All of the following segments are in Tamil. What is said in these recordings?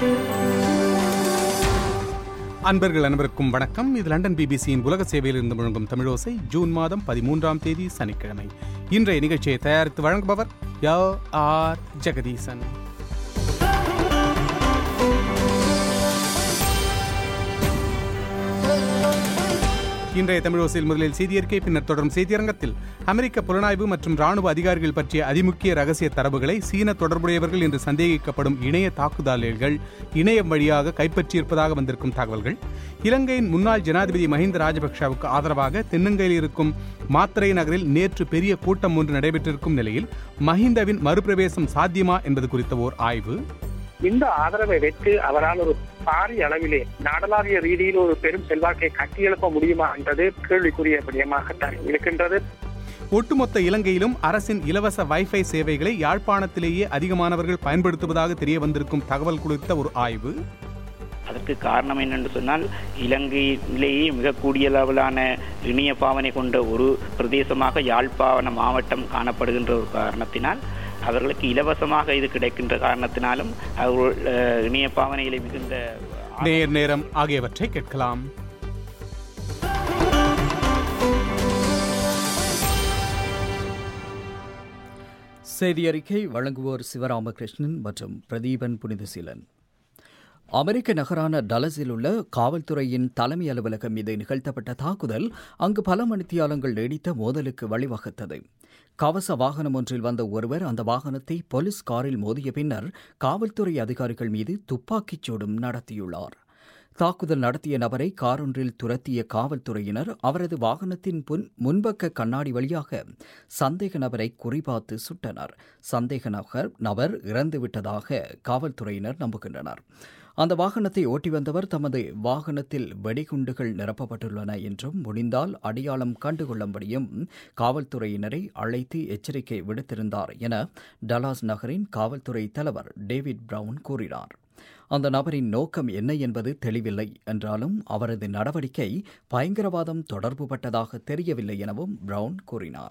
அன்பர்கள் அனைவருக்கும் வணக்கம். இது லண்டன் பிபிசியின் உலக சேவையில் இருந்து முழங்கும் தமிழோசை. ஜூன் மாதம் 13ஆம் தேதி சனிக்கிழமை. இன்றைய நிகழ்ச்சியை தயாரித்து வழங்குபவர் ஆர் ஜெகதீசன். இன்றைய தமிழோசையில் முதலில் செய்தியறிக்கை, பின்னர் தொடரும் செய்தியரங்கத்தில் அமெரிக்க புலனாய்வு மற்றும் ராணுவ அதிகாரிகள் பற்றிய அதிமுக்கிய ரகசிய தரவுகளை சீன தொடர்புடையவர்கள் என்று சந்தேகிக்கப்படும் இணைய தாக்குதல்கள் இணையம் வழியாக கைப்பற்றியிருப்பதாக வந்திருக்கும் தகவல்கள், இலங்கையின் முன்னாள் ஜனாதிபதி மஹிந்த ராஜபக்சவுக்கு ஆதரவாக தென்னங்கையில் இருக்கும் மாத்தறை நகரில் நேற்று பெரிய கூட்டம் ஒன்று நடைபெற்றிருக்கும் நிலையில் மஹிந்தவின் மறுபிரவேசம் சாத்தியமா என்பது குறித்த ஓர் ஆய்வு, இந்த ஆதரவை வைத்து அவரால் ஒரு பாரிய அளவிலே நாடளாவிய ரீதியில் ஒரு பெரும் செல்வாக்கை கட்டியெழுப்ப முடியுமா என்பது கேள்விக்குரிய விடயமாகத்தான் இருக்கின்றது. ஒட்டுமொத்த இலங்கையிலும் அரசின் இலவச வைஃபை சேவைகளை யாழ்ப்பாணத்திலேயே அதிகமானவர்கள் பயன்படுத்துவதாக தெரிய வந்திருக்கும் தகவல் குறித்த ஒரு ஆய்வு. அதற்கு காரணம் என்னென்று சொன்னால், இலங்கையிலேயே மிக கூடிய அளவிலான இணைய பாவனை கொண்ட ஒரு பிரதேசமாக யாழ்ப்பாண மாவட்டம் காணப்படுகின்ற ஒரு காரணத்தினால், அவர்களுக்கு இலவசமாக இது கிடைக்கின்ற காரணத்தினாலும் அவர்கள் இணைய பாவனைகளை மிகுந்த நேரம் ஆகியவற்றை கேட்கலாம். செய்தி அறிக்கை வழங்குவோர் சிவராமகிருஷ்ணன் மற்றும் பிரதீபன் புனிதசீலன். அமெரிக்க நகரான டலஸில் உள்ள காவல்துறையின் தலைமை அலுவலகம் மீது நிகழ்த்தப்பட்ட தாக்குதல் அங்கு பல மணித்தியாலங்கள் நீடித்த மோதலுக்கு வழிவகுத்தது. கவச வாகனம் ஒன்றில் வந்த ஒருவர் அந்த வாகனத்தை போலீஸ் காரில் மோதிய பின்னர் காவல்துறை அதிகாரிகள் மீது துப்பாக்கிச் சூடும் நடத்தியுள்ளார். தாக்குதல் நடத்திய நபரை காரொன்றில் துரத்திய காவல்துறையினர் அவரது வாகனத்தின் முன்பக்க கண்ணாடி வழியாக சந்தேக நபரை குறிபார்த்து சுட்டனர். சந்தேக நபர் இறந்துவிட்டதாக காவல்துறையினர் நம்புகின்றனர். அந்த வாகனத்தை ஓட்டி வந்தவர் தமது வாகனத்தில் வெடிகுண்டுகள் நிரப்பப்பட்டுள்ளன என்றும் முடிந்தால் அடையாளம் கண்டுகொள்ளும்படியும் காவல்துறையினரை அழைத்து எச்சரிக்கை விடுத்திருந்தார் என டலாஸ் நகரின் காவல்துறை தலைவர் டேவிட் பிரவுன் கூறினார். அந்த நபரின் நோக்கம் என்ன என்பது தெளிவில்லை என்றாலும் அவரது நடவடிக்கை பயங்கரவாதம் தொடர்புபட்டதாக தெரியவில்லை எனவும் பிரவுன் கூறினார்.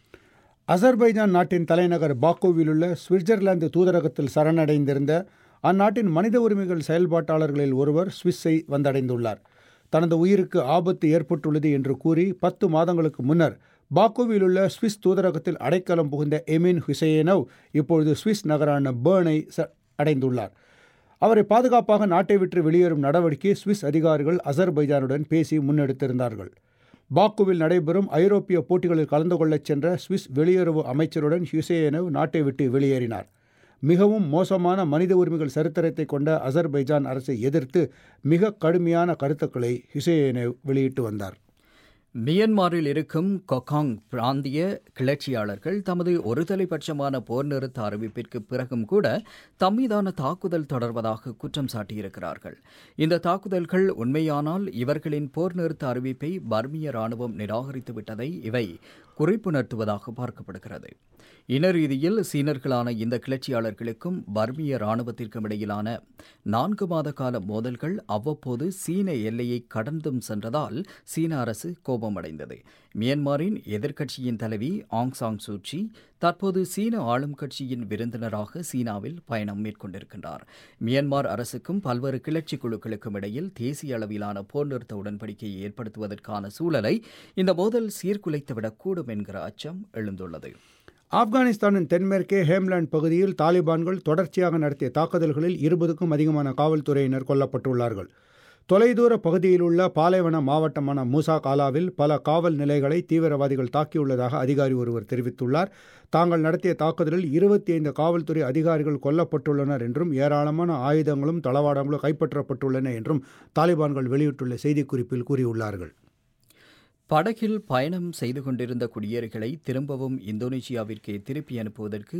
அசர்பைஜான் நாட்டின் தலைநகர் பாக்குவில் உள்ள சுவிட்சர்லாந்து தூதரகத்தில் சரணடைந்திருந்த அந்நாட்டின் மனித உரிமைகள் செயல்பாட்டாளர்களில் ஒருவர் சுவிஸை வந்தடைந்துள்ளார். தனது உயிருக்கு ஆபத்து ஏற்பட்டுள்ளது என்று கூறி 10 மாதங்களுக்கு முன்னர் பாக்குவில் உள்ள சுவிஸ் தூதரகத்தில் அடைக்கலம் புகுந்த எமின் ஹுசைனோவ் இப்பொழுது சுவிஸ் நகரான பேர்னை அடைந்துள்ளார். அவரை பாதுகாப்பாக நாட்டை விட்டு வெளியேறும் நடவடிக்கை சுவிஸ் அதிகாரிகள் அசர்பைஜானுடன் பேசி முன்னெடுத்திருந்தார்கள். பாக்குவில் நடைபெறும் ஐரோப்பிய போட்டிகளில் கலந்து கொள்ளச் சென்ற சுவிஸ் வெளியுறவு அமைச்சருடன் ஹுசைனோவ் நாட்டை விட்டு வெளியேறினார். மிகவும் மோசமான மனித உரிமைகள் சரித்திரத்தை கொண்ட அசர்பைஜான் அரசை எதிர்த்து மிக கடுமையான கருத்துக்களை ஹுசைனோவ் வெளியிட்டு வந்தார். மியன்மாரில் இருக்கும் கொக்காங் பிராந்திய கிளர்ச்சியாளர்கள் தமது ஒருதலைபட்சமான போர் நிறுத்த அறிவிப்பிற்கு பிறகும் கூட தம்மீதான தாக்குதல் தொடர்வதாக குற்றம் சாட்டியிருக்கிறார்கள். இந்த தாக்குதல்கள் உண்மையானால் இவர்களின் போர் நிறுத்த அறிவிப்பை பர்மிய ராணுவம் நிராகரித்துவிட்டதை இவை குறிப்புணர்த்துவதாக பார்க்கப்படுகிறது. இன ரீதியில் சீனர்களான இந்த கிளர்ச்சியாளர்களுக்கும் பர்மிய ராணுவத்திற்கும் இடையிலான 4 மாத கால மோதல்கள் அவ்வப்போது சீன எல்லையை கடந்தும் சென்றதால் சீன அரசு கோபமடைந்தது. மியன்மாரின் எதிர்க்கட்சியின் தலைவி ஆங் சாங் சூச்சி தற்போது சீன ஆளும் கட்சியின் விருந்தினராக சீனாவில் பயணம் மேற்கொண்டிருக்கின்றார். மியன்மார் அரசுக்கும் பல்வேறு கிளர்ச்சி குழுக்களுக்கும் இடையில் தேசிய அளவிலான போர் நிறுத்த உடன்படிக்கையை ஏற்படுத்துவதற்கான சூழலை இந்த மோதல் சீர்குலைத்துவிடக்கூடும் என்கிற அச்சம் எழுந்துள்ளது. ஆப்கானிஸ்தானின் தென்மேற்கே ஹேம்லாண்ட் பகுதியில் தாலிபான்கள் தொடர்ச்சியாக நடத்திய தாக்குதல்களில் 20க்கும் அதிகமான காவல்துறையினர் கொல்லப்பட்டுள்ளார்கள். தொலைதூர பகுதியில் உள்ள பாலைவன மாவட்டமான மூசா காலாவில் பல காவல் நிலைகளை தீவிரவாதிகள் தாக்கியுள்ளதாக அதிகாரி ஒருவர் தெரிவித்துள்ளார். தாங்கள் நடத்திய தாக்குதலில் 25 காவல்துறை அதிகாரிகள் கொல்லப்பட்டுள்ளனர் என்றும் ஏராளமான ஆயுதங்களும் தளவாடங்களும் கைப்பற்றப்பட்டுள்ளன என்றும் தாலிபான்கள் வெளியிட்டுள்ள செய்திக்குறிப்பில் கூறியுள்ளார்கள். படகில் பயணம் செய்து கொண்டிருந்த குடியேறிகளை திரும்பவும் இந்தோனேஷியாவிற்கு திருப்பி அனுப்புவதற்கு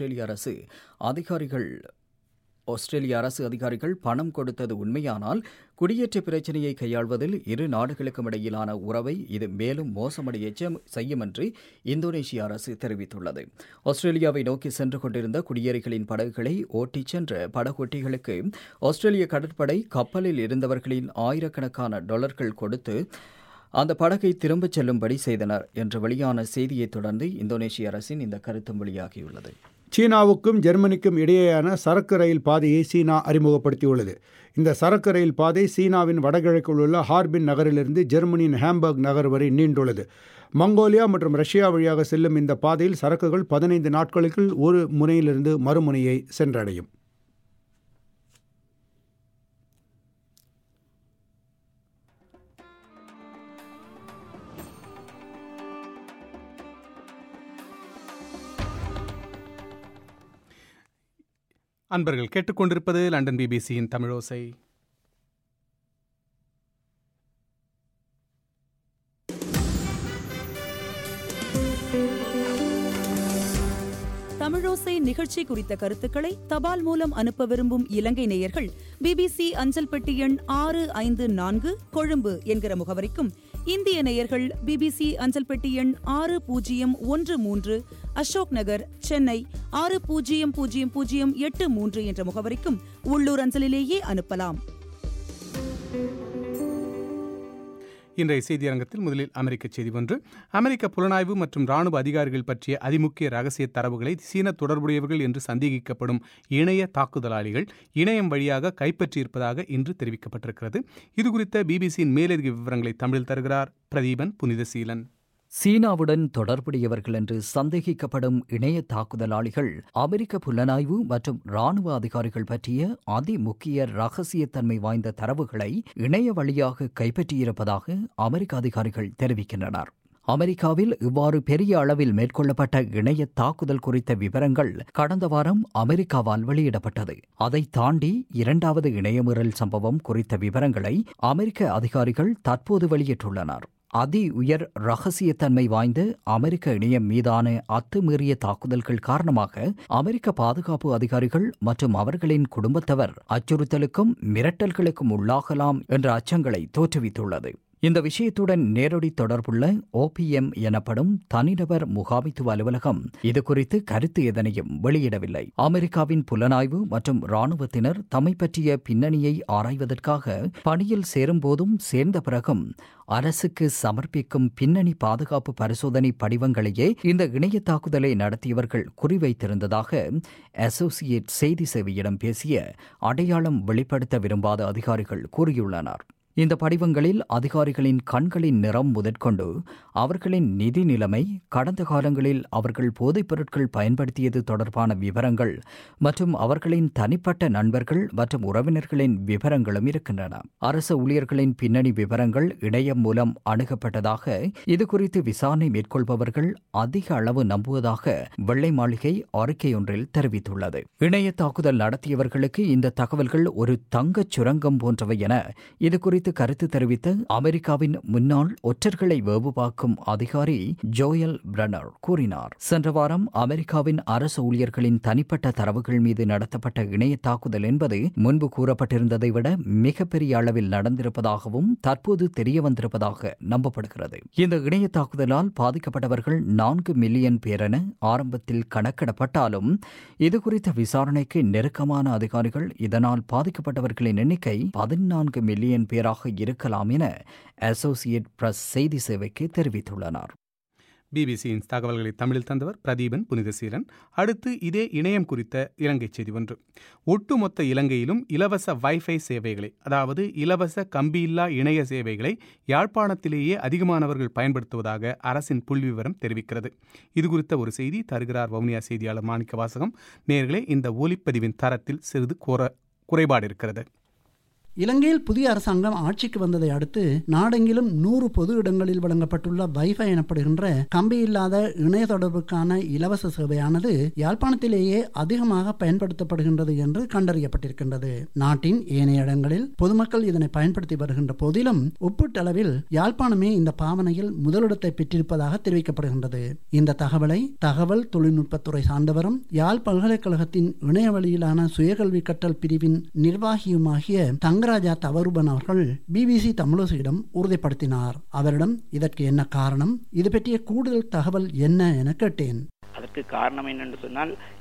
ஆஸ்திரேலிய அரசு அதிகாரிகள் பணம் கொடுத்தது உண்மையானால் குடியேற்ற பிரச்சினையை கையாள்வதில் இரு நாடுகளுக்கும் இடையிலான உறவை இது மேலும் மோசமடைய செய்யும் என்று இந்தோனேஷிய அரசு தெரிவித்துள்ளது. ஆஸ்திரேலியாவை நோக்கி சென்று கொண்டிருந்த குடியேறிகளின் படகுகளை ஓட்டிச் சென்ற படகோட்டிகளுக்கு ஆஸ்திரேலிய கடற்படை கப்பலில் இருந்தவர்களின் ஆயிரக்கணக்கான டாலர்கள் கொடுத்து அந்த படகை திரும்பச் செல்லும்படி செய்தனர் என்று வெளியான செய்தியைத் தொடர்ந்து இந்தோனேஷிய அரசின் இந்த கருத்தும் வெளியாகியுள்ளது. சீனாவுக்கும் ஜெர்மனிக்கும் இடையேயான சரக்கு ரயில் பாதையை சீனா அறிமுகப்படுத்தியுள்ளது. இந்த சரக்கு ரயில் பாதை சீனாவின் வடகிழக்கில் உள்ள ஹார்பின் நகரிலிருந்து ஜெர்மனியின் ஹாம்பர்க் நகர் வரை நீண்டுள்ளது. மங்கோலியா மற்றும் ரஷ்யா வழியாக செல்லும் இந்த பாதையில் சரக்குகள் 15 நாட்களுக்குள் ஒரு முனையிலிருந்து மறுமுனையை சென்றடையும். அன்பர்கள் கேட்டுக்கொண்டிருப்பது லண்டன் பிபிசியின் தமிழோசை. தமிழோசை நிகழ்ச்சி குறித்த கருத்துக்களை தபால் மூலம் அனுப்ப விரும்பும் இலங்கை நேயர்கள் பிபிசி அஞ்சல் பெட்டி எண் 654 கொழும்பு என்கிற முகவரிக்கும், இந்திய நேயர்கள் பிபிசி அஞ்சல் பெட்டி எண் 6013 அசோக் நகர், சென்னை 600083 என்ற முகவரிக்கும் உள்ளூர் அஞ்சலிலேயே அனுப்பலாம். இன்றைய செய்தியரங்கத்தில் முதலில் அமெரிக்க செய்தி ஒன்று. அமெரிக்க புலனாய்வு மற்றும் ராணுவ அதிகாரிகள் பற்றிய அதிமுக்கிய ரகசிய தரவுகளை சீன தொடர்புடையவர்கள் என்று சந்தேகிக்கப்படும் இணைய தாக்குதலாளிகள் இணையம் வழியாக கைப்பற்றியிருப்பதாக இன்று தெரிவிக்கப்பட்டிருக்கிறது. இதுகுறித்த பிபிசியின் மேலதிக விவரங்களை தமிழில் தருகிறார் பிரதீபன் புனிதசீலன். சீனாவுடன் தொடர்புடையவர்கள் என்று சந்தேகிக்கப்படும் இணைய தாக்குதலாளிகள் அமெரிக்க புலனாய்வு மற்றும் ராணுவ அதிகாரிகள் பற்றிய அதிமுக்கிய ரகசியத்தன்மை வாய்ந்த தரவுகளை இணைய வழியாக கைப்பற்றியிருப்பதாக அமெரிக்க அதிகாரிகள் தெரிவிக்கின்றனர். அமெரிக்காவில் இவ்வாறு பெரிய அளவில் மேற்கொள்ளப்பட்ட இணைய தாக்குதல் குறித்த விவரங்கள் கடந்த வாரம் அமெரிக்காவால் வெளியிடப்பட்டது. அதை தாண்டி இரண்டாவது இணையமீறல் சம்பவம் குறித்த விவரங்களை அமெரிக்க அதிகாரிகள் தற்போது வெளியிட்டுள்ளனர். அதி உயர் ரகசியத்தன்மை வாய்ந்த அமெரிக்க இணையம் மீதான அத்துமீறிய தாக்குதல்கள் காரணமாக அமெரிக்க பாதுகாப்பு அதிகாரிகள் மற்றும் அவர்களின் குடும்பத்தவர் அச்சுறுத்தலுக்கும் மிரட்டல்களுக்கும் உள்ளாகலாம் என்ற அச்சங்களை தோற்றுவித்துள்ளது. இந்த விஷயத்துடன் நேரடி தொடர்புள்ள OPM எனப்படும் தனிநபர் முகாமைத்துவ அலுவலகம் இதுகுறித்து கருத்து எதனையும் வெளியிடவில்லை. அமெரிக்காவின் புலனாய்வு மற்றும் இராணுவத்தினர் தம்மை பற்றிய பின்னணியை ஆராய்வதற்காக பணியில் சேரும்போதும் சேர்ந்த பிறகும் அரசுக்கு சமர்ப்பிக்கும் பின்னணி பாதுகாப்பு பரிசோதனை படிவங்களையே இந்த இணைய தாக்குதலை நடத்தியவர்கள் குறிவைத்திருந்ததாக அசோசியேட் செய்தி சேவையிடம் பேசிய அடையாளம் வெளிப்படுத்த விரும்பாத அதிகாரிகள் கூறியுள்ளனர். இந்த படிவங்களில் அதிகாரிகளின் கண்களின் நிறம் முதற்கொண்டு அவர்களின் நிதி நிலைமை, கடந்த காலங்களில் அவர்கள் போதைப் பொருட்கள் பயன்படுத்தியது தொடர்பான விவரங்கள் மற்றும் அவர்களின் தனிப்பட்ட நண்பர்கள் மற்றும் உறவினர்களின் விவரங்களும் இருக்கின்றன. அரசு ஊழியர்களின் பின்னணி விவரங்கள் இணையம் மூலம் அணுகப்பட்டதாக இதுகுறித்து விசாரணை மேற்கொள்பவர்கள் அதிக அளவு நம்புவதாக வெள்ளை மாளிகை அறிக்கையொன்றில் தெரிவித்துள்ளது. இணைய தாக்குதல் நடத்தியவர்களுக்கு இந்த தகவல்கள் ஒரு தங்கச் சுரங்கம் போன்றவை என இதுகுறித்து கருத்து தெரிவித்த அமெரிக்காவின் முன்னாள் ஒற்றர்களை வேவுபார்க்கும் அதிகாரி ஜோயல் பிரனர் கூறினார். சென்ற வாரம் அமெரிக்காவின் அரசு ஊழியர்களின் தனிப்பட்ட தரவுகள் மீது நடத்தப்பட்ட இணைய தாக்குதல் என்பது முன்பு கூறப்பட்டிருந்ததை விட மிகப்பெரிய அளவில் நடந்திருப்பதாகவும் தற்போது தெரிய வந்திருப்பதாக நம்பப்படுகிறது. இந்த இணைய தாக்குதலால் பாதிக்கப்பட்டவர்கள் 4 மில்லியன் பேர் என ஆரம்பத்தில் கணக்கிடப்பட்டாலும் இதுகுறித்த விசாரணைக்கு நெருக்கமான அதிகாரிகள் இதனால் பாதிக்கப்பட்டவர்களின் எண்ணிக்கை 14 மில்லியன் பேராக இருக்கலாம் என அசோசியேட் பிரஸ் செய்தி சேவைக்கு தெரிவித்துள்ளனர். பிபிசியின் தகவல்களை தமிழில் தந்தவர் பிரதீபன் புனிதசீலன். அடுத்து இதே இணையம் குறித்த இலங்கை செய்தி ஒன்று. ஒட்டுமொத்த இலங்கையிலும் இலவச வைஃபை சேவைகளை, அதாவது இலவச கம்பியில்லா இணைய சேவைகளை யாழ்ப்பாணத்திலேயே அதிகமானவர்கள் பயன்படுத்துவதாக அரசின் புள்ளிவிவரம் தெரிவிக்கிறது. இதுகுறித்த ஒரு செய்தி தருகிறார் வவுனியா செய்தியாளர் மாணிக்க வாசகம். நேயர்களே, இந்த ஒலிப்பதிவின் தரத்தில் சிறிது குறைபாடு இருக்கிறது. இலங்கையில் புதிய அரசாங்கம் ஆட்சிக்கு வந்ததை அடுத்து நாடெங்கிலும் 100 பொது இடங்களில் வழங்கப்பட்டுள்ள வைஃபை எனப்படுகின்ற கம்பியில்லாத இணைய தொடர்புக்கான இலவச சேவையானது யாழ்ப்பாணத்திலேயே அதிகமாக பயன்படுத்தப்படுகின்றது என்று கண்டறியப்பட்டிருக்கின்றது. நாட்டின் ஏனைய இடங்களில் பொதுமக்கள் இதனை பயன்படுத்தி வருகின்ற போதிலும் ஒப்பீட்டளவில் யாழ்ப்பாணமே இந்த பாவனையில் முதலிடத்தை பெற்றிருப்பதாக தெரிவிக்கப்படுகின்றது. இந்த தகவலை தகவல் தொழில்நுட்பத்துறை சார்ந்தவரும் யாழ் பல்கலைக்கழகத்தின் இணைய வழியிலான சுயகல்வி கற்றல் பிரிவின் நிர்வாகியுமாகிய தங்கராஜா தவறுபன் அவர்கள் பிபிசி தமிழோசையிடம் உறுதிப்படுத்தினார். அவரிடம் இதற்கு என்ன காரணம், இது பற்றிய கூடுதல் தகவல் என்ன என கேட்டேன். அதற்கு காரணம் என்னென்று சொன்னால்,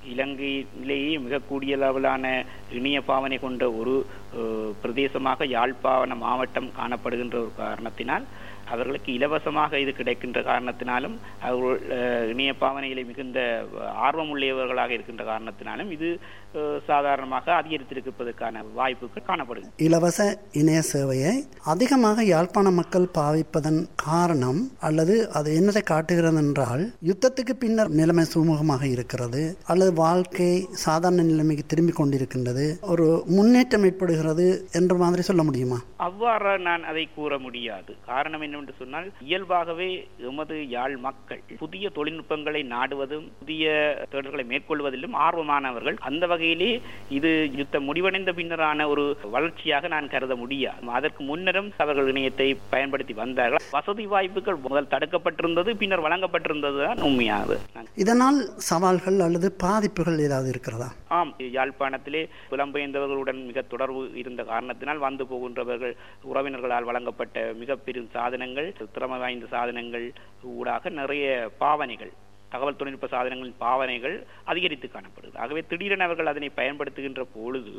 இலங்கையிலேயே மிக கூடிய அளவிலான இணைய பாவனை கொண்ட ஒரு பிரதேசமாக யாழ்ப்பாண மாவட்டம் காணப்படுகின்ற ஒரு காரணத்தினால் அவர்களுக்கு இலவசமாக இது கிடைக்கின்ற காரணத்தினாலும் அவர்கள் இணைய பாவனைகளை மிகுந்த ஆர்வமுள்ளவர்களாக இருக்கின்ற காரணத்தினாலும் இது சாதாரணமாக அதிகரித்திருப்பதற்கான வாய்ப்புகள் காணப்படுகிறது. இலவச இணைய சேவையை அதிகமாக யாழ்ப்பாண மக்கள் பாவிப்பதன் காரணம் அல்லது அது என்னதை காட்டுகிறது என்றால் யுத்தத்துக்கு பின்னர் நிலைமை சுமூகமாக இருக்கிறது அல்லது வாழ்க்கை சாதாரண நிலைமைக்கு திரும்பி கொண்டிருக்கின்றது, ஒரு முன்னேற்றம் ஏற்படுகிறது என்ற மாதிரி சொல்ல முடியுமா? அவ்வாறு நான் அதை கூற முடியாது. காரணம் என்னவென்று சொன்னால் இயல்பாகவே எமது யாழ் மக்கள் புதிய தொழில்நுட்பங்களை நாடுவதும் புதிய தேடல்களை மேற்கொள்வதிலும் ஆர்வமானவர்கள். அந்த வகையிலே இது யுத்தம் முடிவடைந்த பின்னரான ஒரு வளர்ச்சியாக நான் கருத முடியாது. அதற்கு முன்னரும் அவர்கள் இணையத்தை பயன்படுத்தி வந்தார்கள். வசதி வாய்ப்புகள் முதல் தடுக்கப்பட்டிருந்தது, பின்னர் வழங்கப்பட்டிருந்தது தான் உண்மையானது. இதனால் சவால்கள் அல்லது பாதிப்புகள் ஏதாவது இருக்கிறதா? ஆம், யாழ்ப்பாணத்திலே புலம்பெயர்ந்தவர்களுடன் மிக தொடர்பு இருந்த காரணத்தினால் வந்து போகின்றவர்கள் உறவினர்களால் வழங்கப்பட்ட மிக பெரும் சாதனங்கள், திறமை வாய்ந்த சாதனங்கள் ஊடாக நிறைய பாவனைகள், தகவல் தொழில்நுட்ப சாதனங்களின் பாவனைகள் அதிகரித்து காணப்படுது. ஆகவே திடீரென அவர்கள் அதனை பயன்படுத்துகின்ற பொழுது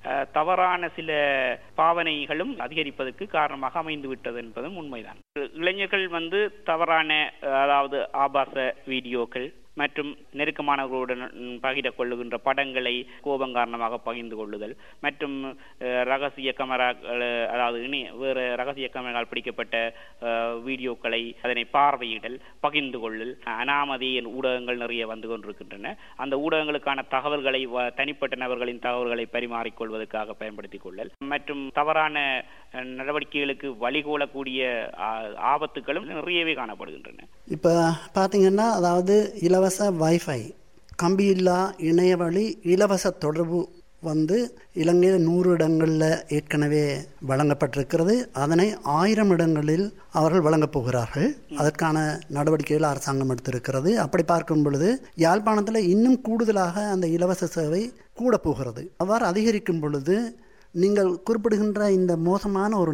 தவறான சில பாவனைகளும் அதிகரிப்பதற்கு காரணமாக அமைந்து விட்டது என்பதும் உண்மைதான். இளைஞர்கள் தவறான, அதாவது ஆபாச வீடியோக்கள் மற்றும் நெருக்கமானவர்களுடன் பகிர்ந்து கொள்ளுகின்ற படங்களை கோபம் காரணமாக பகிர்ந்து கொள்ளுதல் மற்றும் ரகசிய கேமராக்கள், அதாவது வேறு ரகசிய கேமரால் பிடிக்கப்பட்ட வீடியோக்களை அதனை பார்வையிடல், பகிர்ந்து கொள்ளல், அனாமதியின் ஊடகங்கள் நிறைய வந்து கொண்டிருக்கின்றன. அந்த ஊடகங்களுக்கான தகவல்களை தனிப்பட்ட நபர்களின் தகவல்களை பரிமாறிக்கொள்வதற்காக பயன்படுத்திக் கொள்ளல் மற்றும் தவறான நடவடிக்கைகளுக்கு வழிகோலக்கூடிய ஆபத்துகளும் நிறையவே காணப்படுகின்றன. இப்போ பார்த்தீங்கன்னா, அதாவது இலவச வைஃபை, கம்பியில்லா இணையவழி இலவச தொடர்பு இலங்கையில் 100 இடங்களில் ஏற்கனவே வழங்கப்பட்டிருக்கிறது. அதனை 1000 இடங்களில் அவர்கள் வழங்கப் போகிறார்கள். அதற்கான நடவடிக்கைகள் அரசாங்கம் எடுத்திருக்கிறது. அப்படி பார்க்கும் பொழுது யாழ்ப்பாணத்தில் இன்னும் கூடுதலாக அந்த இலவச சேவை கூட போகிறது. அவ்வாறு அதிகரிக்கும் பொழுது நீங்கள் குறிப்பிடுகின்ற இந்த மோசமான ஒரு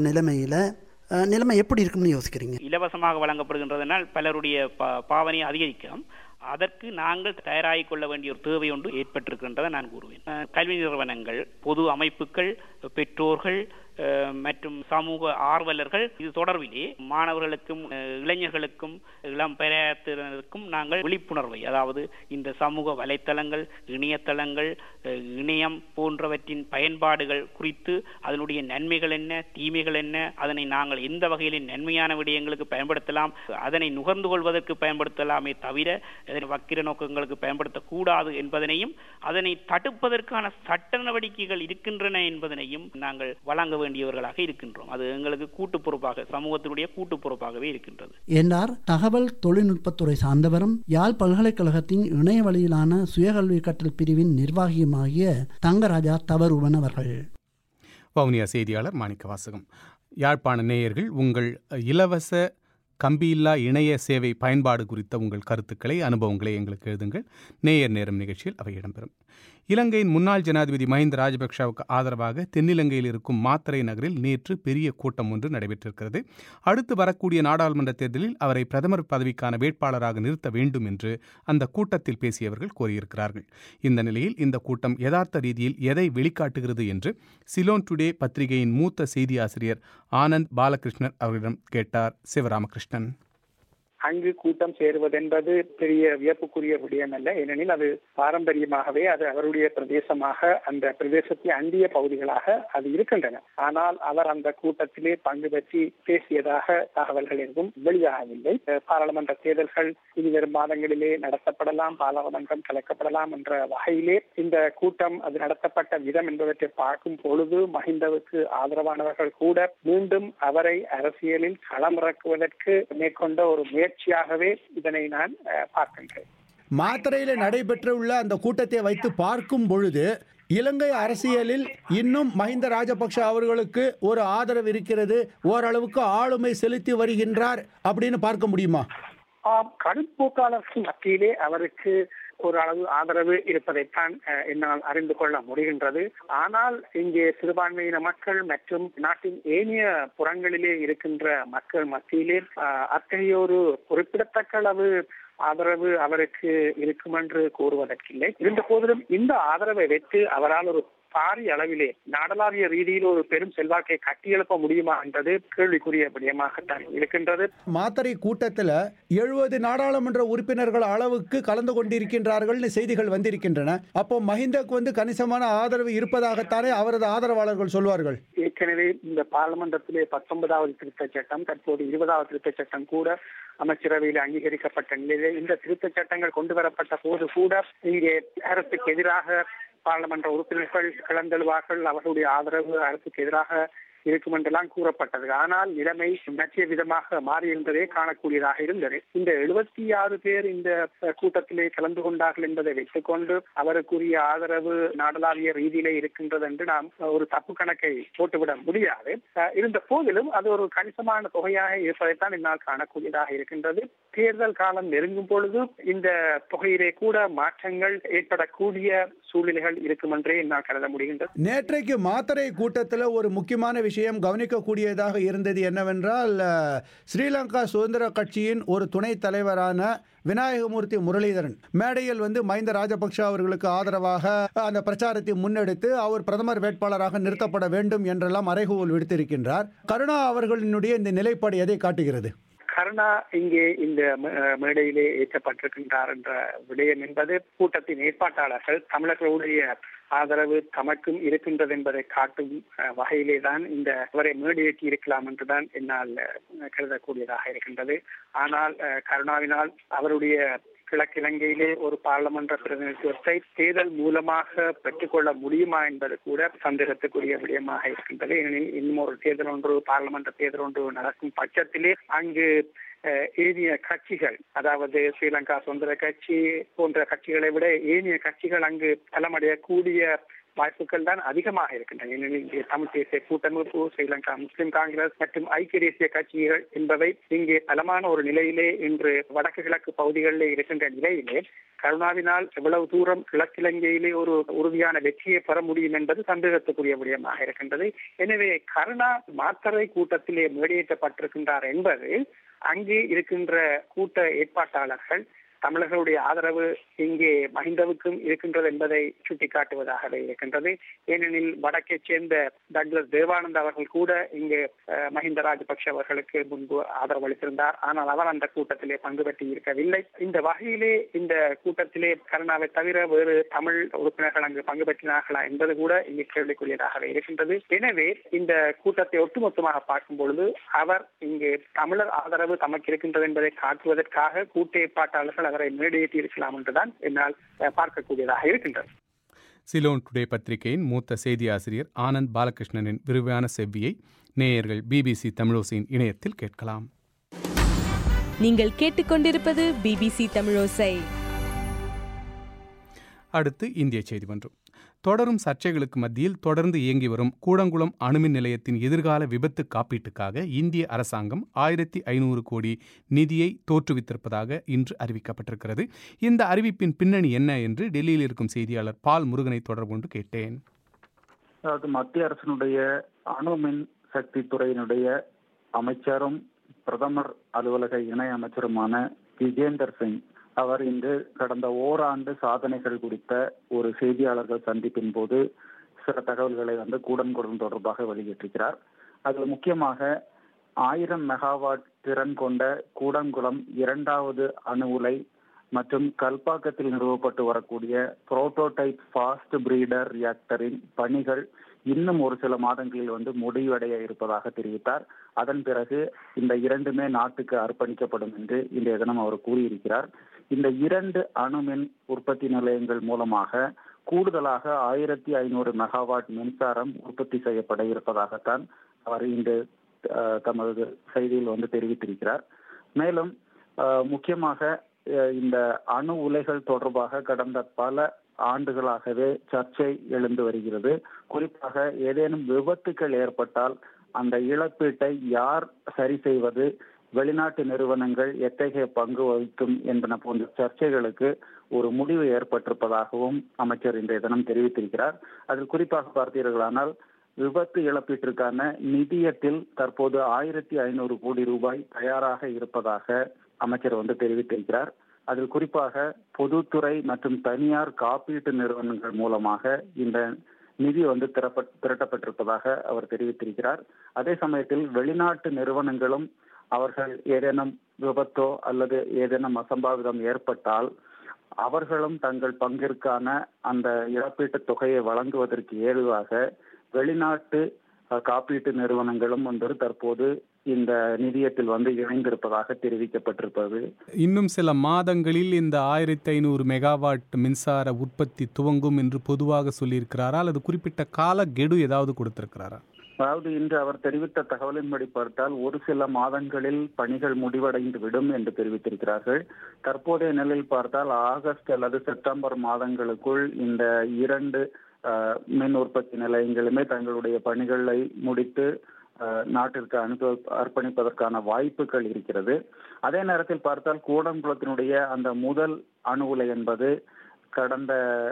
நிலைமை எப்படி இருக்கும்னு யோசிக்கிறீங்க? இலவசமாக வழங்கப்படுகின்றதனால் பலருடைய பாவனை அதிகரிக்கும். அதற்கு நாங்கள் தயாராகிக் கொள்ள வேண்டிய ஒரு தேவை ஒன்று ஏற்பட்டிருக்கின்றதை நான் கூறுவேன். கல்வி நிறுவனங்கள், பொது அமைப்புகள், பெற்றோர்கள் மற்றும் சமூக ஆர்வலர்கள் இது தொடர்பிலே மாணவர்களுக்கும் இளைஞர்களுக்கும் இளம் பிரயாத்தினருக்கும் நாங்கள் விழிப்புணர்வை, அதாவது இந்த சமூக வலைத்தளங்கள், இணையதளங்கள், இணையம் போன்றவற்றின் பயன்பாடுகள் குறித்து அதனுடைய நன்மைகள் என்ன, தீமைகள் என்ன, அதனை நாங்கள் எந்த வகையில் நன்மையான விடயங்களுக்கு பயன்படுத்தலாம், அதனை நுகர்ந்து கொள்வதற்கு பயன்படுத்தலாமே தவிர அதனை வக்கிர நோக்கங்களுக்கு பயன்படுத்தக்கூடாது என்பதனையும், அதனை தடுப்பதற்கான சட்ட நடவடிக்கைகள் இருக்கின்றன என்பதனையும் நாங்கள் வழங்க வேண்டியவர்களாக இருக்கின்றோம். அது எங்களுக்கு கூட்டு பொறுப்பாக, சமூகத்தினுடைய கூட்டு பொறுப்பாகவே இருக்கின்றது என்றார் தகவல் தொழில்நுட்பத்துறை சார்ந்தவரும் யாழ் பல்கலைக்கழகத்தின் இணைய வழியிலான சுயகல்வி கற்றல் பிரிவின் நிர்வாகியுமாகிய தங்கராஜா தவறுவன் அவர்கள். வவுனியா செய்தியாளர் மாணிக்க வாசகம். யாழ்ப்பாண நேயர்கள் உங்கள் இலவச கம்பியில்லா இணைய சேவை பயன்பாடு குறித்த உங்கள் கருத்துக்களை, அனுபவங்களை எங்களுக்கு எழுதுங்கள். நேயர் நேரம் நிகழ்ச்சியில் அவை இடம்பெறும். இலங்கையின் முன்னாள் ஜனாதிபதி மஹிந்த ராஜபக்ஷவுக்கு ஆதரவாக தென்னிலங்கையில் இருக்கும் மாத்தறை நகரில் நேற்று பெரிய கூட்டம் ஒன்று நடைபெற்றிருக்கிறது. அடுத்து வரக்கூடிய நாடாளுமன்ற தேர்தலில் அவரை பிரதமர் பதவிக்கான வேட்பாளராக நிறுத்த வேண்டும் என்று அந்த கூட்டத்தில் பேசியவர்கள் கோரியிருக்கிறார்கள். இந்த நிலையில் இந்த கூட்டம் யதார்த்த ரீதியில் எதை வெளிக்காட்டுகிறது என்று சிலோன் டுடே பத்திரிகையின் மூத்த செய்தி ஆசிரியர் ஆனந்த் பாலகிருஷ்ணன் அவரிடம் கேட்டார் சிவராமகிருஷ்ணன். அங்கு கூட்டம் சேருவதென்பது பெரிய வியப்புக்குரிய விடயம் அல்ல. ஏனெனில் அது பாரம்பரியமாகவே அது அவருடைய பிரதேசமாக, அந்த பிரதேசத்தை அண்டிய பகுதிகளாக அது இருக்கின்றன. ஆனால் அவர் அந்த கூட்டத்திலே பங்கு பெற்றி பேசியதாக தகவல்கள் எதுவும் வெளியாகவில்லை. பாராளுமன்ற தேர்தல்கள் இனி வரும் மாதங்களிலே நடத்தப்படலாம், பாராளுமன்றம் கலைக்கப்படலாம் என்ற வகையிலே இந்த கூட்டம் அது நடத்தப்பட்ட விதம் என்பவற்றை பார்க்கும் பொழுது மஹிந்தவுக்கு ஆதரவானவர்கள் கூட மீண்டும் அவரை அரசியலில் களமிறக்குவதற்கு மேற்கொண்ட ஒரு முயற்சியாகவே இதனை நான் பார்க்கின்றேன். மாத்தறையில் நடைபெற்றுள்ள அந்த கூட்டத்தை வைத்து பார்க்கும் பொழுது இலங்கை அரசியலில் இன்னும் மஹிந்த ராஜபக்ஷ அவர்களுக்கு ஒரு ஆதரவு இருக்கிறது, ஓரளவுக்கு ஆளுமை செலுத்தி வருகின்றார் அப்படின்னு பார்க்க முடியுமா? கடுப்போக்காளர்கள் மத்தியிலே அவருக்கு ஒரு அளவு ஆதரவு இருப்பதைத்தான் என்னால் அறிந்து கொள்ள முடிகின்றது. ஆனால் இங்கே சிறுபான்மையின மக்கள் மற்றும் நாட்டின் ஏனைய புறங்களிலே இருக்கின்ற மக்கள் மத்தியிலே அத்தகைய ஒரு குறிப்பிடத்தக்க அளவு ஆதரவு அவருக்கு இருக்கும் என்று கூறுவதற்கில்லை. இருந்த போதிலும் இந்த ஆதரவை வைத்து அவரால் ஒரு பாரிய அளவிலே நாடளாவிய ரீதியில் ஒரு பெரும் செல்வாக்கை கட்டியெழுப்ப முடியுமா என்பது கேள்விக்குரிய விடயமாகத்தான் இருக்கின்றது. மாத்தறை கூட்டத்தில் 70 நாடாளுமன்ற உறுப்பினர்கள் அளவுக்கு கலந்து கொண்டிருக்கின்றார்கள் செய்திகள் வந்திருக்கின்றன. அப்போ மஹிந்தக்கு கணிசமான ஆதரவு இருப்பதாகத்தானே அவரது ஆதரவாளர்கள் சொல்வார்கள். ஏற்கனவே இந்த பார்லிமெண்டத்திலே 19வது திருத்தச் சட்டம், தற்போது 20வது திருத்தச் சட்டம் கூட அமைச்சரவையில் அங்கீகரிக்கப்பட்ட நிலையிலே இந்த திருத்தச் சட்டங்கள் கொண்டு வரப்பட்ட போது கூட இங்கே அரசுக்கு எதிராக பார்லிமென்ற உறுப்பினர்கள் கிளந்தெழுவார்கள். அவர்களுடைய ஆதரவு அரசுக்கு எதிராக இருக்கும் என்றெல்லாம் கூறப்பட்டது. ஆனால் நிலைமை நச்சிய விதமாக மாறியிருந்ததே காணக்கூடியதாக இருந்தது. இந்த 76 பேர் இந்த கூட்டத்திலே கலந்து கொண்டார்கள் என்பதை வைத்துக் கொண்டு அவருக்குரிய ஆதரவு நாடளாவிய ரீதியிலே இருக்கின்றது என்று நாம் ஒரு தப்பு கணக்கை போட்டுவிட முடியாது. இருந்த போதிலும் அது ஒரு கணிசமான தொகையாக இருப்பதைத்தான் என்னால் காணக்கூடியதாக இருக்கின்றது. தேர்தல் காலம் நெருங்கும் பொழுது இந்த தொகையிலே கூட மாற்றங்கள் ஏற்படக்கூடிய சூழ்நிலைகள் இருக்கும் என்றே என்னால் கருத முடிகின்றது. நேற்றைக்கு மாத்தறை கூட்டத்தில் ஒரு முக்கியமான விஷயம் கவனிக்கக்கூடியதாக இருந்தது என்னவென்றால், ஸ்ரீலங்கா சுதந்திர கட்சியின் ஒரு துணைத் தலைவரான விநாயகமூர்த்தி முரளிதரன் மேடையில் மஹிந்த ராஜபக்ஷ அவர்களுக்கு ஆதரவாக அந்த பிரச்சாரத்தை முன்னெடுத்து அவர் பிரதமர் வேட்பாளராக நிறுத்தப்பட வேண்டும் என்றெல்லாம் அறைகூவல் விடுத்திருக்கின்றார். கருணா அவர்களினுடைய இந்த நிலைப்பாடு எதை காட்டுகிறது? கருணா இங்கே இந்த மேடையிலே ஏற்றப்பட்டிருக்கின்றார் என்ற விடயம் என்பது கூட்டத்தின் ஏற்பாட்டாளர்கள் தமிழர்களுடைய ஆதரவு தமக்கும் இருக்கின்றது என்பதை காட்டும் வகையிலே தான் இந்த அவரை மேடையேற்றி இருக்கலாம் என்றுதான் என்னால் கருதக்கூடியதாக இருக்கின்றது. ஆனால் கருணாவினால் அவருடைய கிழக்கிழங்கையிலே ஒரு பாராளுமன்ற பிரதிநிதித்துவத்தை தேர்தல் மூலமாக பெற்றுக்கொள்ள முடியுமா என்பது கூட சந்தேகத்துக்குரிய விடயமாக இருக்கின்றது. ஏனெனில் இன்னும் ஒரு தேர்தல் ஒன்று, பாராளுமன்ற தேர்தல் ஒன்று நடக்கும் பட்சத்திலே அங்கு ஏனைய கட்சிகள், அதாவது ஸ்ரீலங்கா சுதந்திர கட்சி போன்ற கட்சிகளை விட ஏனைய கட்சிகள் அங்கு பலமடையக்கூடிய வாய்ப்புகள் தான் அதிகமாக இருக்கின்றன. ஏனெனில் தமிழ் தேசிய கூட்டமைப்பு, ஸ்ரீலங்கா முஸ்லிம் காங்கிரஸ் மற்றும் ஐக்கிய தேசிய கட்சிகள் என்பவை இங்கே பலமான ஒரு நிலையிலே இன்று வடக்கு கிழக்கு பகுதிகளிலே இருக்கின்ற நிலையிலே கருணாவினால் எவ்வளவு தூரம் கிழக்கிழங்கையிலே ஒரு உறுதியான வெற்றியை பெற முடியும் என்பது சந்தேகத்துக்குரிய விடயமாக இருக்கின்றது. எனவே கருணா மாத்தறை கூட்டத்திலே மேடையேற்றப்பட்டிருக்கின்றார் என்பது அங்கே இருக்கின்ற கூட்ட ஏற்பாட்டாளர்கள் தமிழர்களுடைய ஆதரவு இங்கே மஹிந்தவுக்கும் இருக்கின்றது என்பதை சுட்டிக்காட்டுவதாகவே இருக்கின்றது. ஏனெனில் வடக்கை சேர்ந்த டக்ளஸ் தேவானந்த் அவர்கள் கூட இங்கு மஹிந்த ராஜபக்ஷ அவர்களுக்கு முன்பு ஆதரவு அளித்திருந்தார். ஆனால் அவர் அந்த கூட்டத்திலே பங்கு பெற்று இருக்கவில்லை. இந்த வகையிலே இந்த கூட்டத்திலே கருணாவை தவிர வேறு தமிழ் உறுப்பினர்கள் அங்கு பங்கு பெற்றினார்களா என்பது கூட இங்கு கேள்விக்குரியதாகவே இருக்கின்றது. எனவே இந்த கூட்டத்தை ஒட்டுமொத்தமாக பார்க்கும் பொழுது அவர் இங்கு தமிழர் ஆதரவு தமக்கு இருக்கின்றது என்பதை காட்டுவதற்காக கூட்ட ஏற்பாட்டாளர்கள் அவரை மேடையேற்றி இருக்கலாம் என்றுதான் என்னால் பார்க்கக்கூடியதாக இருக்கின்றது. சிலோன் டுடே பத்திரிகையின் மூத்த செய்தி ஆசிரியர் ஆனந்த் பாலகிருஷ்ணனின் விரிவான செவ்வியை நேயர்கள் BBC தமிழோசையின் இணையத்தில் கேட்கலாம். நீங்கள் கேட்டுக்கொண்டிருப்பது BBC தமிழோசை. அடுத்து இந்திய செய்தி மன்றம். தொடரும் சர்ச்சைகளுக்கு மத்தியில் தொடர்ந்து இயங்கி வரும் கூடங்குளம் அணுமின் நிலையத்தின் எதிர்கால விபத்து காப்பீட்டுக்காக இந்திய அரசாங்கம் 1500 கோடி நிதியை தோற்றுவித்திருப்பதாக இன்று அறிவிக்கப்பட்டிருக்கிறது. இந்த அறிவிப்பின் பின்னணி என்ன என்று டெல்லியில் இருக்கும் செய்தியாளர் பால் முருகனை தொடர்பு கொண்டு கேட்டேன். அதாவது மத்திய அரசினுடைய அணுமின் சக்தி துறையினுடைய அமைச்சரும் பிரதமர் அலுவலக இணை அமைச்சருமான விஜேந்தர் சிங் அவர் இன்று கடந்த ஓராண்டு சாதனைகள் குறித்த ஒரு செய்தியாளர்கள் சந்திப்பின் போது சில தகவல்களை கூடங்குளம் தொடர்பாக வெளியிட்டிருக்கிறார். அதில் முக்கியமாக 1000 மெகாவாட் திறன் கொண்ட கூடங்குளம் 2வது அணு உலை மற்றும் கல்பாக்கத்தில் நிறுவப்பட்டு வரக்கூடிய புரோட்டோடைப் ஃபாஸ்ட் பிரீடர் ரியாக்டரின் பணிகள் இன்னும் ஒரு சில மாதங்களில் முடிவடைய இருப்பதாக தெரிவித்தார். அதன் பிறகு இந்த இரண்டுமே நாட்டுக்கு அர்ப்பணிக்கப்படும் என்று இன்றைய தினம் அவர் கூறியிருக்கிறார். இந்த 2 அணுமின் உற்பத்தி நிலையங்கள் மூலமாக கூடுதலாக 1500 மெகாவாட் மின்சாரம் உற்பத்தி செய்யப்பட இருப்பதாகத்தான் அவர் இன்று தமது செய்தியில் தெரிவித்திருக்கிறார். மேலும் முக்கியமாக இந்த அணு உலைகள் தொடர்பாக கடந்த பல ஆண்டுகளாகவே சர்ச்சை எழுந்து வருகிறது. குறிப்பாக ஏதேனும் விபத்துக்கள் ஏற்பட்டால் அந்த இழப்பீட்டை யார் சரி செய்வது, வெளிநாட்டு நிறுவனங்கள் எத்தகைய பங்கு வகிக்கும் என்பன போன்ற சர்ச்சைகளுக்கு ஒரு முடிவு ஏற்பட்டிருப்பதாகவும் அமைச்சர் இன்றைய தினம் தெரிவித்திருக்கிறார். அதில் குறிப்பாக பார்த்தீர்களானால் விபத்து இழப்பீட்டிற்கான நிதியத்தில் தற்போது 1500 கோடி ரூபாய் தயாராக இருப்பதாக அமைச்சர் தெரிவித்திருக்கிறார். அதில் குறிப்பாக பொதுத்துறை மற்றும் தனியார் காப்பீட்டு நிறுவனங்கள் மூலமாக இந்த நிதி திரட்டப்பட்டிருப்பதாக அவர் தெரிவித்திருக்கிறார். அதே சமயத்தில் வெளிநாட்டு நிறுவனங்களும் அவர்கள் ஏதேனும் விபத்தோ அல்லது ஏதேனும் அசம்பாவிதம் ஏற்பட்டால் அவர்களும் தங்கள் பங்கிற்கான அந்த இழப்பீட்டு தொகையை வழங்குவதற்கு ஏதுவாக வெளிநாட்டு காப்பீட்டு நிறுவனங்களும் தற்போது இந்த நிதியத்தில் இணைந்திருப்பதாக தெரிவிக்கப்பட்டிருப்பது. இன்னும் சில மாதங்களில் இந்த 1500 மெகாவாட் மின்சார உற்பத்தி துவங்கும் என்று பொதுவாக சொல்லியிருக்கிறாரா அல்லது குறிப்பிட்ட கால கெடு ஏதாவது கொடுத்திருக்கிறாரா? அதாவது இன்று அவர் தெரிவித்த தகவலின்படி பார்த்தால் ஒரு சில மாதங்களில் பணிகள் முடிவடைந்து விடும் என்று தெரிவித்திருக்கிறார்கள். தற்போதைய நிலையில் பார்த்தால் ஆகஸ்ட் அல்லது செப்டம்பர் மாதங்களுக்குள் இந்த 2 மின் உற்பத்தி நிலையங்களுமே தங்களுடைய பணிகளை முடித்து நாட்டிற்கு அர்ப்பணிப்பதற்கான வாய்ப்புகள் இருக்கிறது. அதே நேரத்தில் பார்த்தால் கூடங்குளத்தினுடைய அந்த முதல் அணு உலை என்பது கடந்த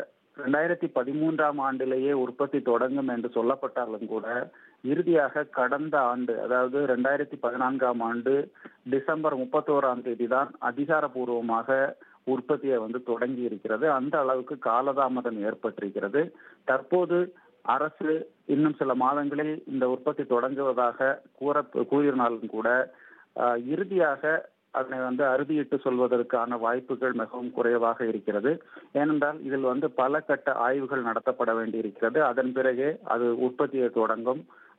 2013ஆம் ஆண்டிலேயே உற்பத்தி தொடங்கும் என்று சொல்லப்பட்டாலும் கூட இறுதியாக கடந்த ஆண்டு, அதாவது 2014ஆம் ஆண்டு டிசம்பர் 31ஆம் தேதி தான் அதிகாரப்பூர்வமாக உற்பத்தியை தொடங்கி இருக்கிறது. அந்த அளவுக்கு காலதாமதம் ஏற்பட்டிருக்கிறது. தற்போது அரசு இன்னும் சில மாதங்களில் இந்த உற்பத்தி தொடங்குவதாக கூறினாலும் கூட இறுதியாக அதனை அறுதியிட்டு சொல்வதற்கான வாய்ப்புகள் மிகவும் குறைவாக இருக்கிறது. ஏனென்றால் இதில் பல கட்ட ஆய்வுகள் நடத்தப்பட வேண்டி இருக்கிறது. அதன் பிறகே அது உற்பத்தியை தொடங்கும்.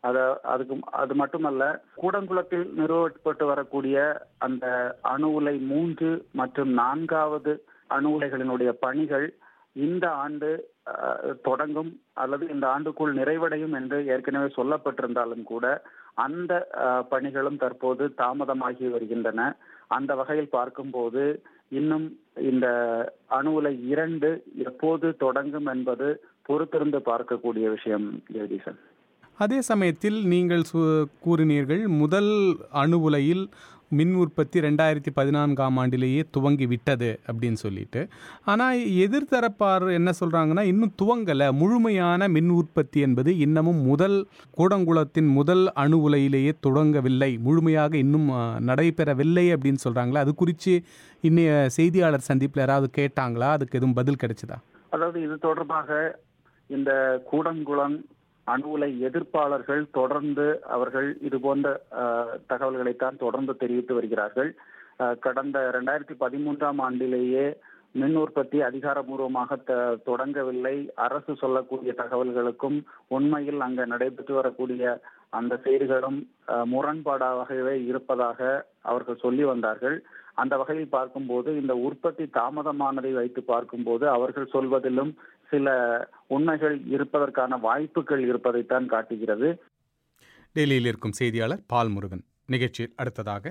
அது மட்டுமல்ல, கூடங்குளத்தில் நிறுவப்பட்டு வரக்கூடிய அந்த அணு உலை 3 மற்றும் 4வது அணு உலைகளினுடைய பணிகள் இந்த ஆண்டு தொடங்கும் அல்லது இந்த ஆண்டுக்குள் நிறைவடையும் என்று ஏற்கனவே சொல்லப்பட்டிருந்தாலும் கூட அந்த பணிகளும் தற்போது தாமதமாகி வருகின்றன. அந்த வகையில் பார்க்கும்போது இன்னும் இந்த அணு உலை 2 எப்போது தொடங்கும் என்பது பொறுத்திருந்து பார்க்கக்கூடிய விஷயம். ஜெகதீசன், அதே சமயத்தில் நீங்கள் கூறினீர்கள் முதல் அணு உலையில் மின் உற்பத்தி 2014ஆம் ஆண்டிலேயே துவங்கி விட்டது அப்படின்னு சொல்லிட்டு. ஆனால் எதிர்த்தரப்பார் என்ன சொல்கிறாங்கன்னா, இன்னும் துவங்கலை, முழுமையான மின் உற்பத்தி என்பது இன்னமும் கூடங்குளத்தின் முதல் அணு உலையிலேயே தொடங்கவில்லை, முழுமையாக இன்னும் நடைபெறவில்லை அப்படின்னு சொல்கிறாங்களா? அது குறித்து இன்னைய செய்தியாளர் சந்திப்பில் யாராவது கேட்டாங்களா? அதுக்கு எதுவும் பதில் கிடைச்சதா? அதாவது இது தொடர்பாக இந்த கூடங்குளம் அணு உலை எதிர்ப்பாளர்கள் தொடர்ந்து அவர்கள் இது போன்ற தகவல்களைத்தான் தொடர்ந்து தெரிவித்து வருகிறார்கள். கடந்த 2013ஆம் ஆண்டிலேயே மின் உற்பத்தி அதிகாரபூர்வமாக தொடங்கவில்லை. அரசு சொல்லக்கூடிய தகவல்களுக்கும் உண்மையில் அங்கு நடைபெற்று வரக்கூடிய அந்த செய்திகளும் முரண்பாடாகவே இருப்பதாக அவர்கள் சொல்லி வந்தார்கள். அந்த வகையில் பார்க்கும்போது இந்த உற்பத்தி தாமதமானதை வைத்து பார்க்கும்போது அவர்கள் சொல்வதிலும் சில உண்மைகள் இருப்பதற்கான வாய்ப்புகள் இருப்பதைத்தான் காட்டுகிறது. டெல்லியில் இருக்கும் செய்தியாளர் பால் முருகன். நிகழ்ச்சியில் அடுத்ததாக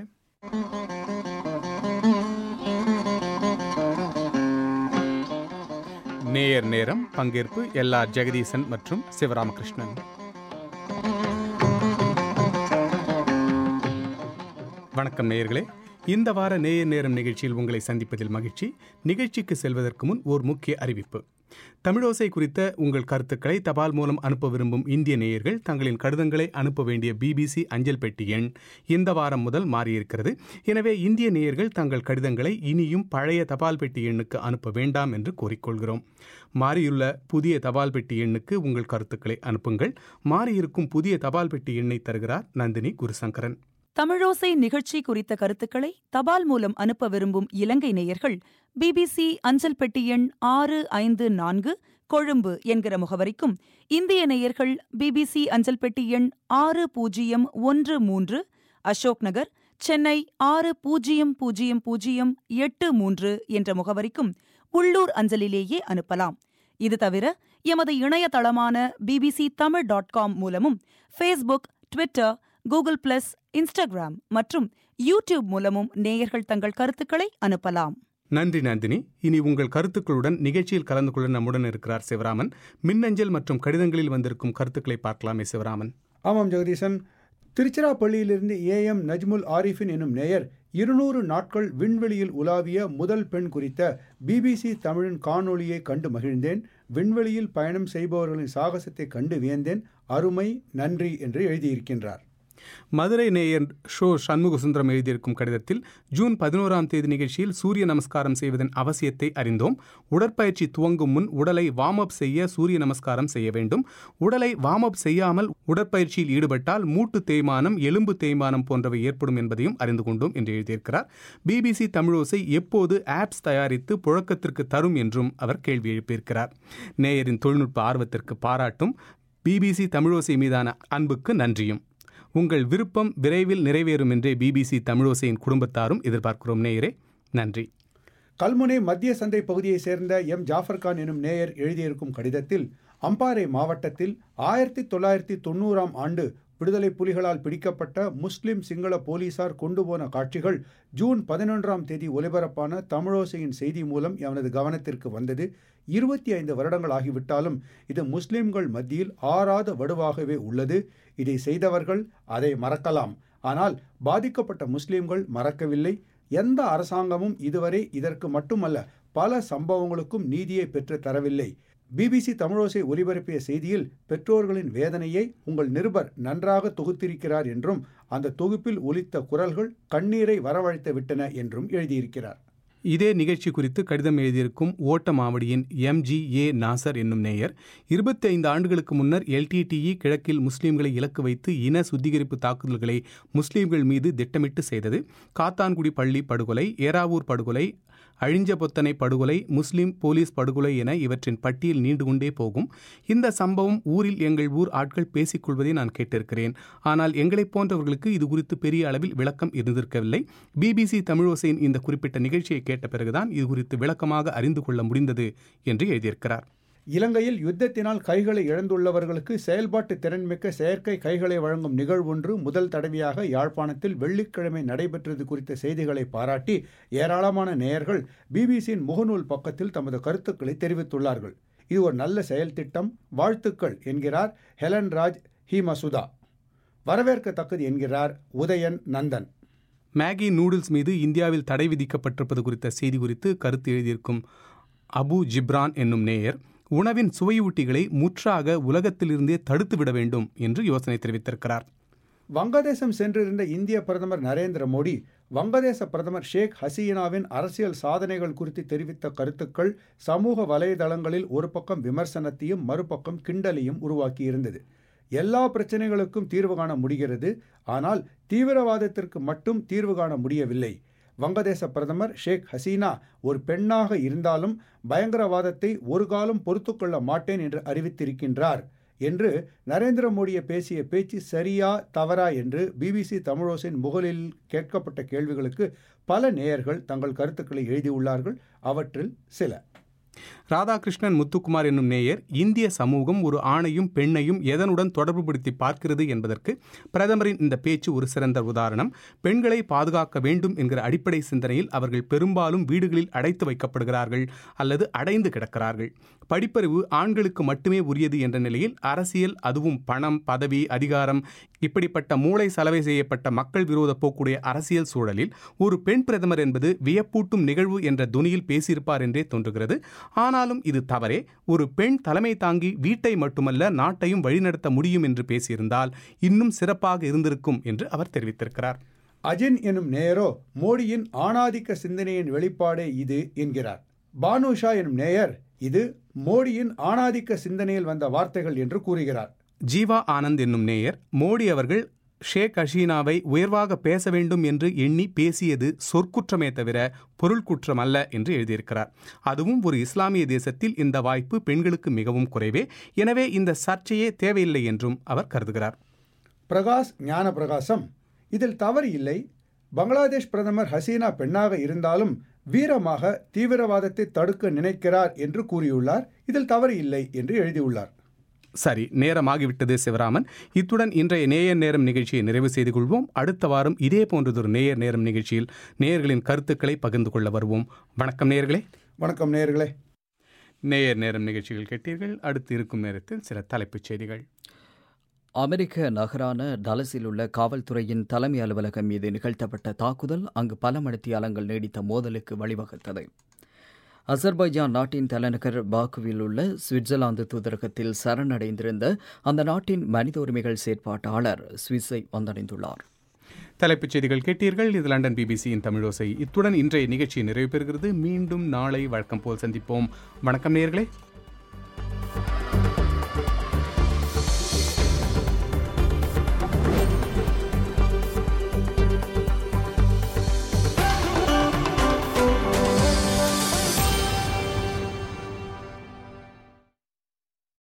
நேயர் நேரம் பங்கேற்பு LR ஜெகதீசன் மற்றும் சிவராமகிருஷ்ணன். வணக்கம் நேயர்களே. இந்த வார நேயர் நேரம் நிகழ்ச்சியில் உங்களை சந்திப்பதில் மகிழ்ச்சி. நிகழ்ச்சிக்கு செல்வதற்கு முன் ஓர் முக்கிய அறிவிப்பு. தமிழோசை குறித்த உங்கள் கருத்துக்களை தபால் மூலம் அனுப்ப விரும்பும் இந்திய நேயர்கள் தங்களின் கடிதங்களை அனுப்ப வேண்டிய BBC அஞ்சல் பெட்டி எண் இந்த வாரம் முதல் மாறியிருக்கிறது. எனவே இந்திய நேயர்கள் தங்கள் கடிதங்களை இனியும் பழைய தபால் பெட்டி எண்ணுக்கு அனுப்ப வேண்டாம் என்று கோரிக்கொள்கிறோம். மாறியுள்ள புதிய தபால் பெட்டி எண்ணுக்கு உங்கள் கருத்துக்களை அனுப்புங்கள். மாறியிருக்கும் புதிய தபால் பெட்டி எண்ணை தருகிறார் நந்தினி குருசங்கரன். தமிழோசை நிகழ்ச்சி குறித்த கருத்துக்களை தபால் மூலம் அனுப்ப விரும்பும் இலங்கை நேயர்கள் BBC அஞ்சல் பெட்டி எண் 654 கொழும்பு என்கிற முகவரிக்கும், இந்திய நேயர்கள் BBC அஞ்சல் பெட்டி எண் 6013 அசோக் நகர், சென்னை 600083 என்ற முகவரிக்கும் உள்ளூர் அஞ்சலிலேயே அனுப்பலாம். இது தவிர எமது இணையதளமான bbctamil.com மூலமும் Facebook, Twitter, Google plus, Instagram மற்றும் யூடியூப் மூலமும் நேயர்கள் தங்கள் கருத்துக்களை அனுப்பலாம். நன்றி நந்தினி. இனி உங்கள் கருத்துக்களுடன் நிகழ்ச்சியில் கலந்து கொள்ள நம்முடன் இருக்கிறார் சிவராமன். மின்னஞ்சல் மற்றும் கடிதங்களில் வந்திருக்கும் கருத்துக்களை பார்க்கலாமே சிவராமன். ஆமாம் ஜெகதீசன். திருச்சிராப்பள்ளியிலிருந்து AM நஜ்முல் ஆரிஃபின் எனும் நேயர் 200 நாட்கள் விண்வெளியில் உலாவிய முதல் பெண் குறித்த BBC தமிழின் காணொளியை கண்டு மகிழ்ந்தேன். விண்வெளியில் பயணம் செய்பவர்களின் சாகசத்தை கண்டு வியந்தேன். அருமை, நன்றி என்று எழுதியிருக்கின்றார். மதுரை நேயர் ஷோ சண்முகசுந்தரம் எழுதியிருக்கும் கடிதத்தில் ஜூன் 11ஆம் தேதி நிகழ்ச்சியில் சூரிய நமஸ்காரம் செய்வதன் அவசியத்தை அறிந்தோம். உடற்பயிற்சி துவங்கும் முன் உடலை வார்ம் அப் செய்ய சூரிய நமஸ்காரம் செய்ய வேண்டும். உடலை வார்ம் அப் செய்யாமல் உடற்பயிற்சியில் ஈடுபட்டால் மூட்டு தேய்மானம், எலும்பு தேய்மானம் போன்றவை ஏற்படும் என்பதையும் அறிந்து கொண்டோம் என்று எழுதியிருக்கிறார். பிபிசி தமிழோசை எப்போது ஆப்ஸ் தயாரித்து புழக்கத்திற்கு தரும் என்றும் அவர் கேள்வி எழுப்பியிருக்கிறார். நேயரின் தொழில்நுட்ப ஆர்வத்திற்கு பாராட்டும், பிபிசி தமிழோசை மீதான அன்புக்கு நன்றியும். உங்கள் விருப்பம் விரைவில் நிறைவேறும் என்றே பிபிசி தமிழோசையின் குடும்பத்தாரும் எதிர்பார்க்கிறோம். நேயரே, நன்றி. கல்முனை மத்திய சந்தை பகுதியைச் சேர்ந்த எம் ஜாஃபர்கான் எனும் நேயர் எழுதியிருக்கும் கடிதத்தில் அம்பாறை மாவட்டத்தில் 1990ஆம் ஆண்டு விடுதலை புலிகளால் பிடிக்கப்பட்ட முஸ்லிம் சிங்கள போலீசார் கொண்டுபோன காட்சிகள் ஜூன் 11ஆம் தேதி ஒலிபரப்பான தமிழோசையின் செய்தி மூலம் எனது கவனத்திற்கு வந்தது. 25 வருடங்கள் ஆகிவிட்டாலும் இது முஸ்லிம்கள் மத்தியில் ஆறாத வடுவாகவே உள்ளது. இதை செய்தவர்கள் அதை மறக்கலாம், ஆனால் பாதிக்கப்பட்ட முஸ்லிம்கள் மறக்கவில்லை. எந்த அரசாங்கமும் இதுவரை இதற்கு மட்டுமல்ல பல சம்பவங்களுக்கும் நீதியை பெற்று தரவில்லை. பிபிசி தமிழோசை ஒலிபரப்பிய செய்தியில் பெற்றோர்களின் வேதனையை உங்கள் நிருபர் நன்றாக தொகுத்திருக்கிறார் என்றும் அந்த தொகுப்பில் ஒலித்த குரல்கள் கண்ணீரை வரவழைத்து விட்டன என்றும் எழுதியிருக்கிறார். இதே நிகழ்ச்சி குறித்து கடிதம் எழுதியிருக்கும் ஓட்டமாவடியின் MGA நாசர் என்னும் நேயர் 25 ஆண்டுகளுக்கு முன்னர் LTTE கிழக்கில் முஸ்லீம்களை இலக்கு வைத்து இன சுத்திகரிப்பு தாக்குதல்களை முஸ்லீம்கள் மீது திட்டமிட்டு செய்தது. காத்தான்குடி பள்ளி படுகொலை, ஏராவூர் படுகொலை, அழிஞ்சபொத்தனை படுகொலை, முஸ்லிம் போலீஸ் படுகொலை என இவற்றின் பட்டியல் நீண்டு கொண்டே போகும். இந்த சம்பவம் ஊரில் எங்கள் ஊர் ஆட்கள் பேசிக்கொள்வதை நான் கேட்டிருக்கிறேன். ஆனால் எங்களைப் போன்றவர்களுக்கு இது குறித்து பெரிய அளவில் விளக்கம் இருந்திருக்கவில்லை. பிபிசி தமிழோசையின் இந்த குறிப்பிட்ட நிகழ்ச்சியை கேட்ட பிறகுதான் இது குறித்து விளக்கமாக அறிந்து கொள்ள முடிந்தது என்று எழுதியிருக்கிறார். இலங்கையில் யுத்தத்தினால் கைகளை இழந்துள்ளவர்களுக்கு செயல்பாட்டு திறன்மிக்க செயற்கை கைகளை வழங்கும் நிகழ்வொன்று முதல் தடவையாக யாழ்ப்பாணத்தில் வெள்ளிக்கிழமை நடைபெற்றது குறித்த செய்திகளை பாராட்டி ஏராளமான நேயர்கள் பிபிசியின் முகநூல் பக்கத்தில் தமது கருத்துக்களை தெரிவித்துள்ளார்கள். இது ஒரு நல்ல செயல் திட்டம், வாழ்த்துக்கள் என்கிறார் ஹெலன் ராஜ் ஹீமசுதா. வரவேற்கத்தக்கது என்கிறார் உதயன் நந்தன். மேகி நூடுல்ஸ் மீது இந்தியாவில் தடை விதிக்கப்பட்டிருப்பது குறித்த செய்தி குறித்து கருத்து எழுதியிருக்கும் அபு ஜிப்ரான் என்னும் நேயர் உணவின் சுவையூட்டிகளை முற்றாக உலகத்திலிருந்தே தடுத்துவிட வேண்டும் என்று யோசனை தெரிவித்திருக்கிறார். வங்கதேசம் சென்றிருந்த இந்திய பிரதமர் நரேந்திர மோடி வங்கதேச பிரதமர் ஷேக் ஹசீனாவின் அரசியல் சாதனைகள் குறித்து தெரிவித்த கருத்துக்கள் சமூக வலைதளங்களில் ஒரு பக்கம் விமர்சனத்தையும் மறுபக்கம் கிண்டலையும் உருவாக்கியிருந்தது. எல்லா பிரச்சனைகளுக்கும் தீர்வு காண முடிகிறது, ஆனால் தீவிரவாதத்திற்கு மட்டும் தீர்வு காண முடியவில்லை. வங்கதேச பிரதமர் ஷேக் ஹசீனா ஒரு பெண்ணாக இருந்தாலும் பயங்கரவாதத்தை ஒரு காலம் பொறுத்துக்கொள்ள மாட்டேன் என்று அறிவித்திருக்கின்றார் என்று நரேந்திர மோடியை பேசிய பேச்சு சரியா தவறா என்று பிபிசி தமிழோசையின் முகலில் கேட்கப்பட்ட கேள்விகளுக்கு பல நேயர்கள் தங்கள் கருத்துக்களை எழுதியுள்ளார்கள். அவற்றில் சில: ராதாகிருஷ்ணன் முத்துக்குமார் என்னும் நேயர், இந்திய சமூகம் ஒரு ஆணையும் பெண்ணையும் எதனுடன் தொடர்புபடுத்தி பார்க்கிறது என்பதற்கு பிரதமரின் இந்த பேச்சு ஒரு சிறந்த உதாரணம். பெண்களை பாதுகாக்க வேண்டும் என்கிற அடிப்படை சிந்தனையில் அவர்கள் பெரும்பாலும் வீடுகளில் அடைத்து வைக்கப்படுகிறார்கள் அல்லது அடைந்து கிடக்கிறார்கள். படிப்பறிவு ஆண்களுக்கு மட்டுமே உரியது என்ற நிலையில் அரசியல், அதுவும் பணம், பதவி, அதிகாரம், இப்படிப்பட்ட மூளை சலவை செய்யப்பட்ட மக்கள் விரோத போக்குடைய அரசியல் சூழலில் ஒரு பெண் பிரதமர் என்பது வியப்பூட்டும் நிகழ்வு என்ற துணியில் பேசியிருப்பார் என்றே தோன்றுகிறது. ஆனாலும் இது தவறே. ஒரு பெண் தலைமை தாங்கி வீட்டை மட்டுமல்ல நாட்டையும் வழிநடத்த முடியும் என்று பேசியிருந்தால் இன்னும் சிறப்பாக இருந்திருக்கும் என்று அவர் தெரிவித்திருக்கிறார். அஜின் எனும் நேயரோ மோடியின் ஆணாதிக்க சிந்தனையின் வெளிப்பாடே இது என்கிறார். பானுஷா எனும் நேயர் இது மோடியின் ஆணாதிக்க சிந்தனையில் வந்த வார்த்தைகள் என்று கூறுகிறார். ஜீவா ஆனந்த் என்னும் நேயர், மோடி அவர்கள் ஷேக் ஹசீனாவை உயர்வாக பேச வேண்டும் என்று எண்ணி பேசியது சொற்குற்றமே தவிர பொருள் குற்றம் அல்ல என்று எழுதியிருக்கிறார். அதுவும் ஒரு இஸ்லாமிய தேசத்தில் இந்த வாய்ப்பு பெண்களுக்கு மிகவும் குறைவே. எனவே இந்த சர்ச்சையே தேவையில்லை என்றும் அவர் கருதுகிறார். பிரகாஷ் ஞான பிரகாசம், இதில் தவறு இல்லை. பங்களாதேஷ் பிரதமர் ஹசீனா பெண்ணாக இருந்தாலும் வீரமாக தீவிரவாதத்தை தடுக்க நினைக்கிறார் என்று கூறியுள்ளார். இதில் தவறு இல்லை என்று எழுதியுள்ளார். சரி, நேரமாகிவிட்டது சிவராமன். இத்துடன் இன்றைய நேயர் நேரம் நிகழ்ச்சியை நிறைவு செய்து கொள்வோம். அடுத்த வாரம் இதே போன்றதொரு நேயர் நேரம் நிகழ்ச்சியில் நேயர்களின் கருத்துக்களை பகிர்ந்து கொள்ள வருவோம். வணக்கம் நேயர்களே. வணக்கம் நேயர்களே. நேயர் நேரம் நிகழ்ச்சிகள் கேட்டீர்கள். அடுத்து இருக்கும் நேரத்தில் சில தலைப்புச் செய்திகள். அமெரிக்க நகரான டலஸில் உள்ள காவல்துறையின் தலைமை அலுவலகம் மீது நிகழ்த்தப்பட்ட தாக்குதல் அங்கு பல மணித்தியாலங்கள் நீடித்த மோதலுக்கு வழிவகுத்தது. அசர்பைஜான் நாட்டின் தலைநகர் பாக்குவில் உள்ள சுவிட்சர்லாந்து தூதரகத்தில் சரணடைந்திருந்த அந்த நாட்டின் மனித உரிமைகள் செயற்பாட்டாளர் சுவிஸை வந்தடைந்துள்ளார். தலைப்புச் செய்திகள் கேட்டீர்கள். இது லண்டன் பிபிசியின் தமிழோசை. இத்துடன் இன்றைய நிகழ்ச்சி நிறைவு பெறுகிறது. மீண்டும் நாளை வழக்கம் போல் சந்திப்போம். வணக்கம் நேயர்களே.